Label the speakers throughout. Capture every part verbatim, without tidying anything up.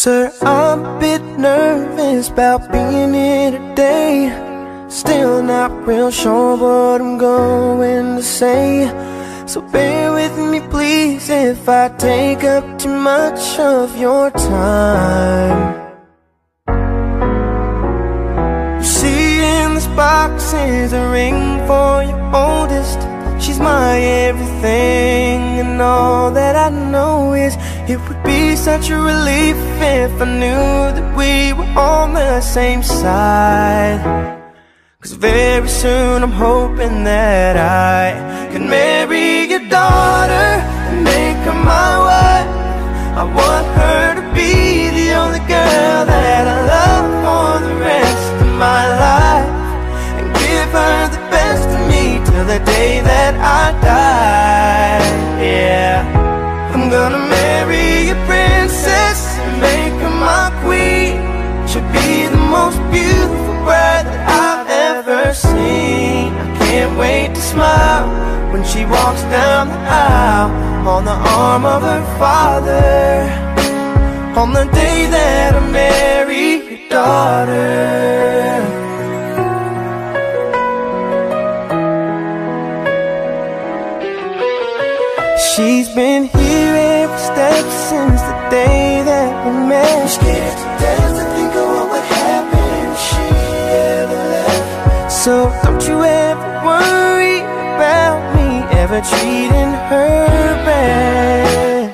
Speaker 1: Sir, I'm a bit nervous about being here today. Still not real sure what I'm going to say, so bear with me please if I take up too much of your time. You see in this box is a ring for your oldest. She's my everything, and all that I know is it would be such a relief if I knew that we were on the same side. Cause very soon I'm hoping that I can marry your daughter and make her my wife. I want her to be the only girl that I love for the rest of my life, and give her the best of me till the day that I die. Yeah, I'm gonna marry a princess and make her my queen. She'll be the most beautiful bride that I've ever seen. I can't wait to smile when she walks down the aisle on the arm of her father, on the day that I marry your daughter. She's been here every step since the day that we met. I'm scared to death to think of what would happen if she ever left. So don't you ever worry about me ever treating her bad.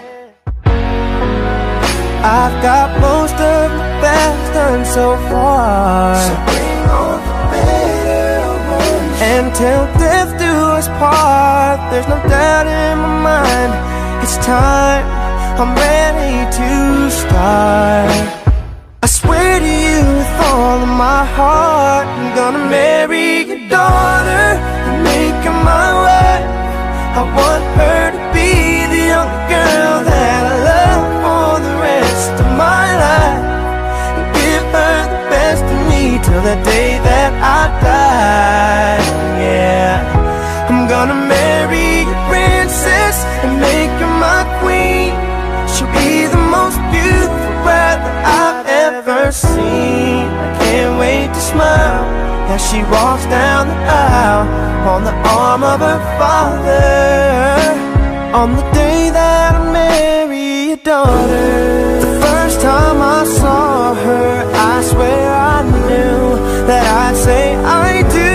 Speaker 1: I've got most of my best done so far, so bring on the better ones. And till death do us part, there's no doubt in my mind, it's time, I'm ready to start. I swear to you with all of my heart, I'm gonna marry your daughter and make her my wife. I want her to be the only girl that I love for the rest of my life, and give her the best of me till the day that I die. Yeah, I'm gonna marry a princess and make her my queen. She'll be the most beautiful bride that I've ever seen. I can't wait to smile as she walks down the aisle on the arm of her father, on the day that I marry your daughter. The first time I saw her, I swear I knew that I'd say I do.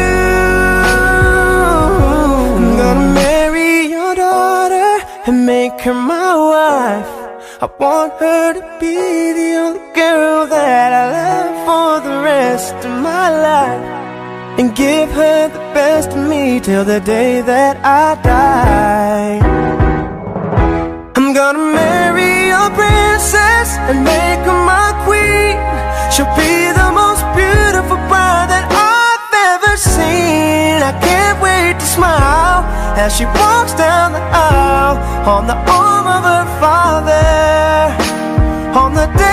Speaker 1: I'm gonna marry your daughter and make her my wife. I want her to be the only girl that I love for the rest of my life, and give her the best of me till the day that I die. I'm gonna marry a princess and make her my queen. She'll be the most beautiful bride that I've ever seen. I can't wait to smile as she walks down the aisle on the arm of her father, on the day